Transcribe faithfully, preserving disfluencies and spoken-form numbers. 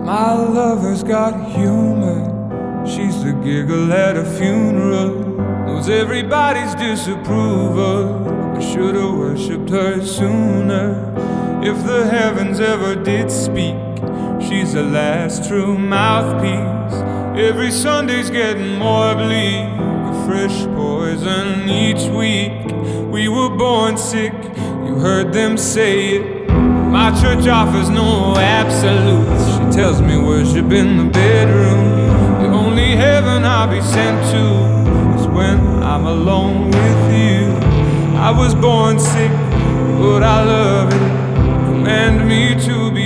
My lover's got humor. She's the giggle at a funeral. Knows everybody's disapproval. I should've worshipped her sooner. If the heavens ever did speak, she's the last true mouthpiece. Every Sunday's getting more bleak, a fresh poison each week. We were born sick, you heard them say it. My church offers no absolutes. She tells me worship in the bedroom. The only heaven I'll be sent to is when I'm alone with you. I was born sick, but I love it. Command me to be